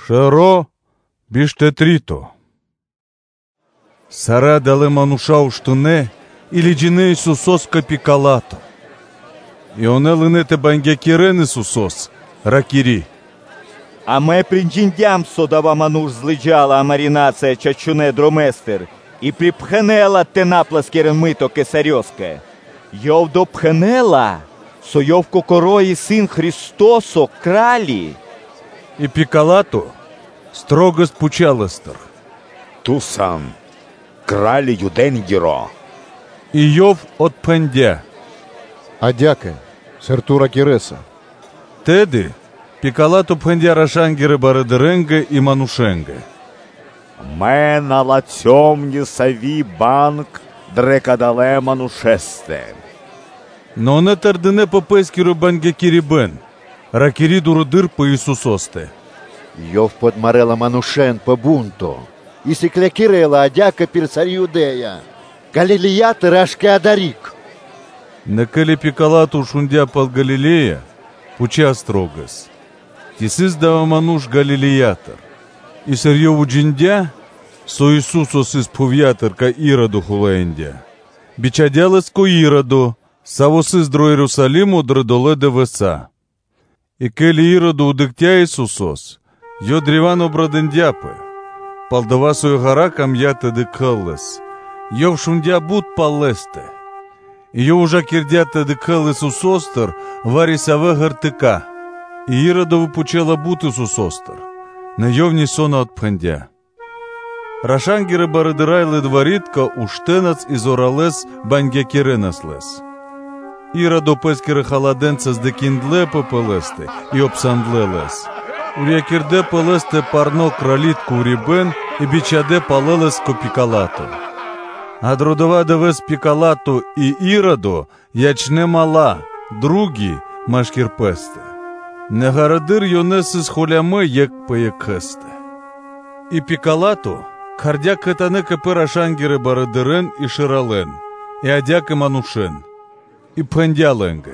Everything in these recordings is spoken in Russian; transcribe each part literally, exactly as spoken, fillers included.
Шеро біштетріто. Сара дали мануша у штуне, і ліджіне Ісусос капікалато. І оне линете бангякірен Ісусос, ракірі. А ме принджіндям содава мануш злиджала марінація чачуне дроместер, і припхенела те напласкерен мито кесарьоске. Йов допхенела, со йов кокорої син Христосо кралі. І пікалато строго спучалестер. Ту сам, кралі юденгіро. І йов от пендя. Адяке, сертура кіреса. Теди пікалато пендя рашангіри баредеренге і манушенге. Ме на лацьомні саві банк дрекадале манушесте. Но не тердене попескіру бангякірібен, ракірі дуродир по Ісусосте. Йов подмарела манушен по бунто. І сиклякірела адяка пірцар юдея. Галіліяти рашке адарік. Некелі пікалату шундя пал Галілея, пуча строгас. Тісис дава мануш Галіліятер. І серйову джіндя, со Ісусос іспов'ятер ка Іроду хулендя. Бичадялес ко Іроду, савосис дро Єрусалиму дредоледе веса. І келі Іроду удиктя Ісусос, йо дріван обрадендяпе. Палдова сою гара кам'яте дикалес. Йо в шундя буд палесте. І йо уже кірдяте дикалес Ісусостер, варіся вегертика. І Іродову почала бути Ісусостер. Не йовні сона от пендя. Рашангіри баредирайли дворітка у штенац із оралес бангякіренеслес. Іродо пескіри халаденце з декіндле попелесте і обсандлелес. Урякірде пелесте парно кралітку урібен і бічаде палелес копікалато. А дродова девес пікалато і Іродо ячне мала, другі машкірпесте. Не гарадир йонеси з холями, як поєкесте. І пікалато кардяк хетане кепера шангіри барадирен і ширален, і адяки манушен, і пендяленге.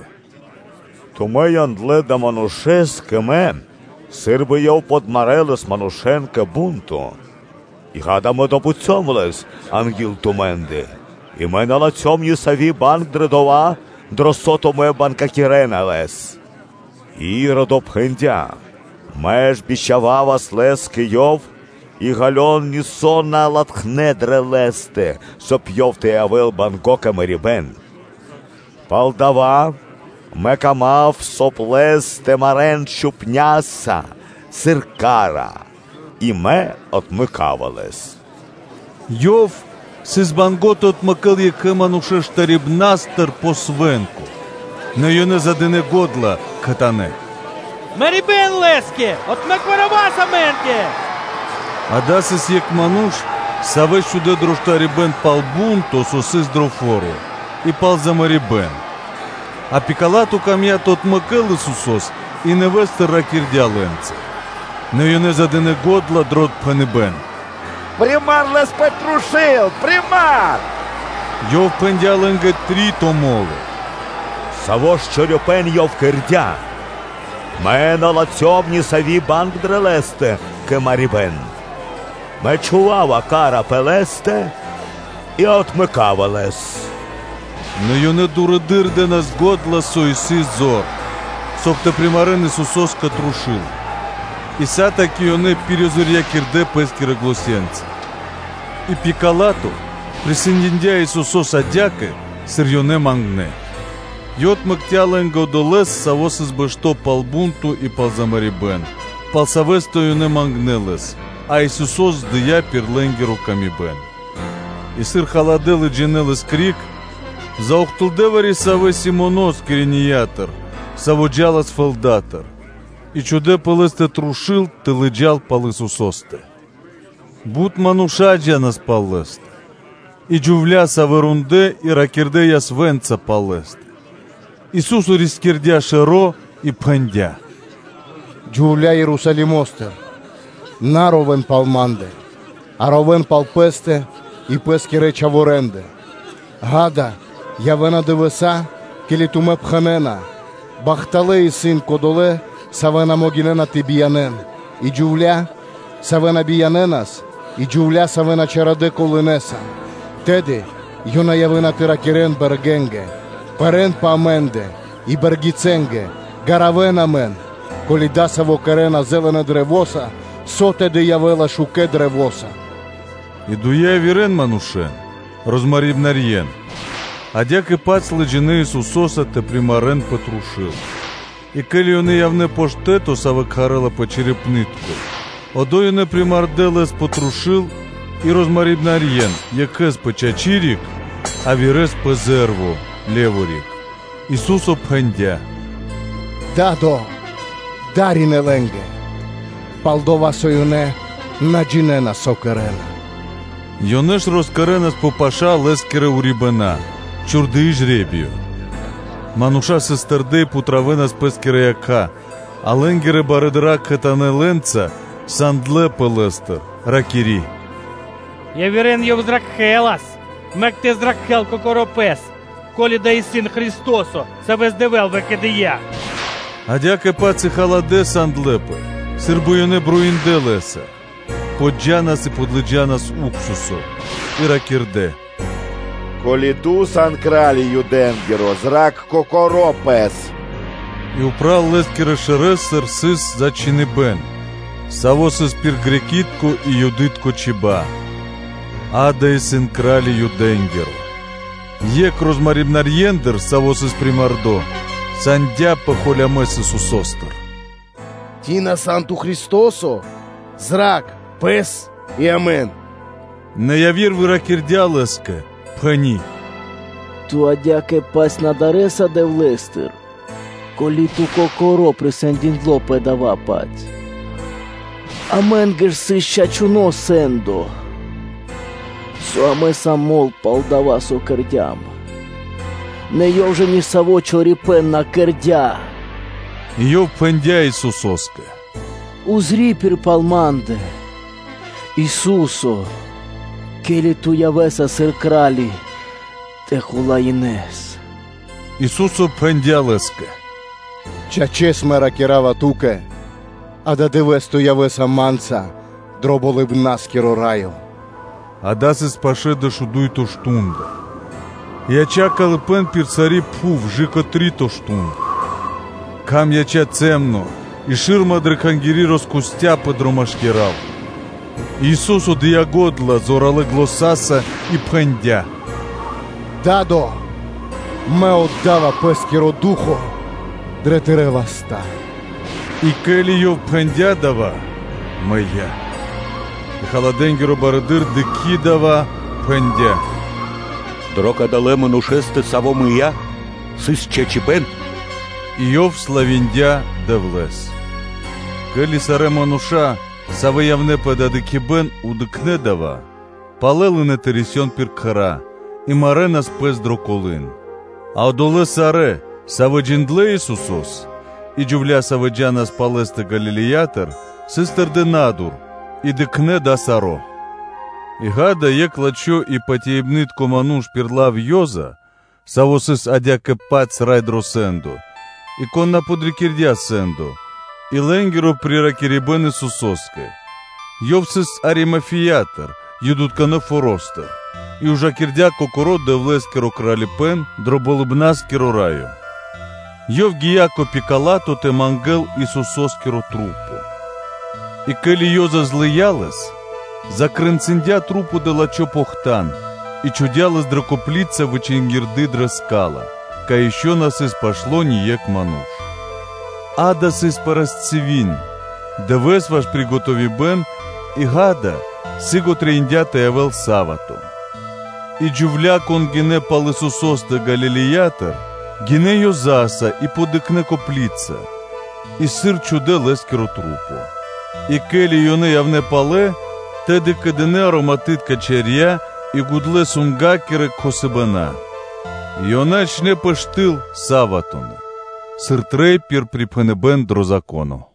Туме яндле да манушеске ме, сир би йов подмарелес манушенке бунту. І гадаме допуцьомлес, ангіл туменди. І ме на лацьомні саві банк дредова, дросотоме банка кіренелес. Іродо пхендя, меж біщавава слески йов, і гальон нісона латхне дрелесте, щоб йов те явил бангока мерібен. Палдава, мекамав соплесте марен щупняса, сиркара, і ме отмикавалес. Йов сіз бангото отмакал яке мануше штарібнастер по свенку. Не йоне задене годла катане. Мерібен леске, от меквараваса менке. А дасис як мануш, саве щуде дроштарібен пал бунто сосис дрофору. І пал за марібен. А пікалату кам'ят отмакал Ісусос і не вестер ракірдяленце. Не йоне задене годла дрот пенебен. Примар лес петрушил, примар! Йов пендяленге трі томоле. Саво щорюпен йов кирдя. Ме на лацьовні саві банк дрелесте, кемарібен. Ме чувава кара пелесте і отмикавалес. Не йоне дуредир де нас годла сойси зор. Сопте примарен Ісусоска трушил. І са таки йоне пірізоря кірде пескіре глосенце. І пікалату присиндіндя Ісусос адяке сир йоне мангне. Йот мактяленго долес савос избешто пал бунту и пал замарибен. Пал савесто йоне мангнелес, а Ісусос дия пірленгеру камібен. І сир халадели дженелес крик, заохтулдевари саве Симонос кирініятер, саводжалас фелдатер. І чуде пелесте трушил, теледжал пал Ісусосте. Бут манушаджа нас палесте. І джувля саверунде, і ракірде ясвенца палесте. Ісусу різкірдя шеро і пендя. Джувля Єрусалімостер. Наровен пал манде. А ровен пал песте і пески реча воренде. Гада, явена девеса, келітуме пханена. Бахтале і син кодоле, савена могінена тибіянен. І джувля, Савена біяненас, і джувля савена чараде колинеса. Теди, юна явина тиракірен бергенге, перен паменде, і бергіценге, гаравенамен, колі дасаво керена зелене древоса, сотеди явела шуке древоса. Идуя вирен манушен, розмарибнарьен, а дяки пац леджины Исусоса те примарен потрушил. И коли он явне поштету савакарела по черепнитку, одою не примарделес потрушил и розмарибнарьен, якес по чачирик, а вирес по зерву, леворик. Исусо пхендя. Дадо, даріне ленге, палдова союне, наджинена сокерена. Йонеш розкаренас попаша лескере урібена, чурди жребію. Мануша сестердей путравенас пескере яка, а ленгере баредра катане ленца, сандле пелестер, ракірі. Я вірен йов зракхелас, мек те зракхел кокоропес, колі да і син Христосо, себе здевел векедея. А дяке паці халаде сандлепе, сирбуйоне бруїнде леса. Поджанас и подледжанас уксусо, и ракирде. Коліду санкралі юденгеро, зрак кокоропес. И упрал лескере шересер сис зачинебен, савосис пиргрекитко и юдитко чиба. Ада и сын крали юденгеро. Ек розмарибнарьендер савосис примардо, сандя похолямес Исусостер. Тина Санту Христосо, зрак, пес и амен. Не явір виракірдя леске, пхані. Ту адяке пась надареса де влестер, колі ту кокоро присендіндло педава пать. Амен геш сища чуно сендо, суаме самол палдава со кердям. Не йовже ні саво чоріпен на кердя. Йов пхендя Исусоске. Узрі пір палманде, Исусо, келі ту явеса сир кралі, те хулаїнес. Исусо пхендя леске. Чачес мера кірава туке, а да девесто явеса манца, дроболи б наскіро раю. А даси спаше да шудуй то штунда. Я чакали пен пір царі пфув, жико три то штунда. Кам яча цемно, и ширма дрекангири розкустя подромашкирал. Иисус од ягодла зорале глосаса и пхендя. Дадо, ме отдава пескіро духо, дретерева ста. И кели йов пхендя дава, моя. И халаденгеро барадыр дыки дава пхендя. Дрока дале манушесте саво мия, сис чечипен. И йов славиндя девлес. Кели саре мануша, саве явне пададыкибен удыкне дава, палели не тересьон пиркхара, и марена спес дроколин. А одоле саре, саве джиндле Исусос, и джувля саве джанас палесте галилеятер, сестер де надур, и дыкне да саро. И гада ек лачо и потеебнитко мануш пирлав йоза, савосис адяке пац райдросенду, и конна подрикирдя сенду, и ленгеро приракирибен Исусоске. Йовсис аримафиятер, юдуткане форостер, и уже кирдя кокоро девлескеро кралипен, дроболыбнаскеро раю. Йов гияко пикалато те мангел Исусоскеро трупу. И кели йоза злиялес, закрынциндя трупу делачо похтан, и чудялес дракоплица вычингирды дрескала, ка еще нас из пошло ниек мануш. Адас из парасцевин, девес ваш приготови бен, и гада, сиго трейндя теявел савато. И джувля кон гене пал Исусосте галилеятер, гене йозаса и подыкне коплица, и сыр чуде лескеро трупу. И кели йоне явне пале, теде кадене ароматит качеря, и гудле сунгакере косебана. Йона чне пештил саватоне. Сир трей пір припхенебен дро закону.